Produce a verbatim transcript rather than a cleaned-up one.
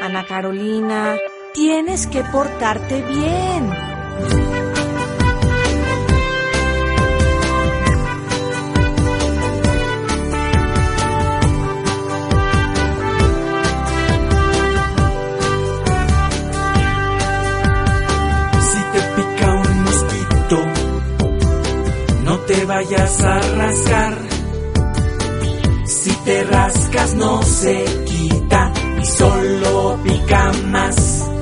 Ana Carolina, tienes que portarte bien. No te vayas a rascar. Si te rascas no se quita y solo pica más.